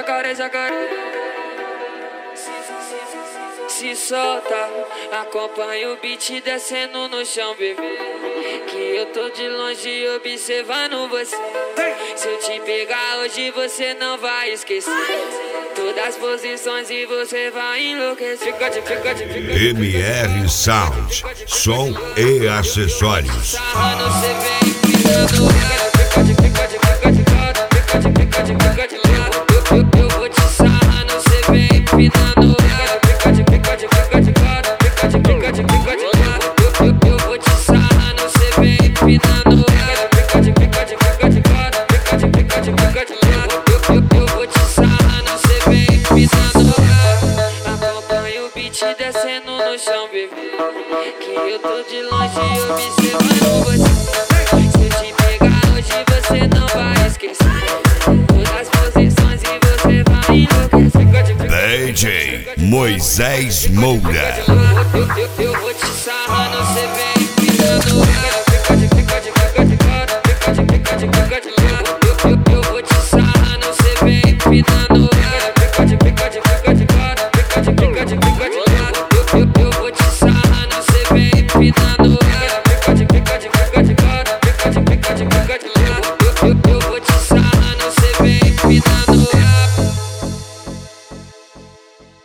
jacaré, jacaré. Se solta, acompanha o beat descendo no chão, bebê. Que eu tô de longe observando você. Se eu te pegar hoje você não vai esquecer todas as posições e você vai enlouquecer. MR Sound, som e acessórios. Eu vou te sarrando, cê vem empinando. Eu vou te sarrando, cê vem empinando. Eu vou te sarrando, cê vem empinando. Acompanha o beat descendo no chão, bebê. Que eu tô de longe observando você. Se eu te pegar hoje você não vai esquecer todas as posições e você vai enlouquecer. DJ Moisés Moura. Eu vou te sarrar.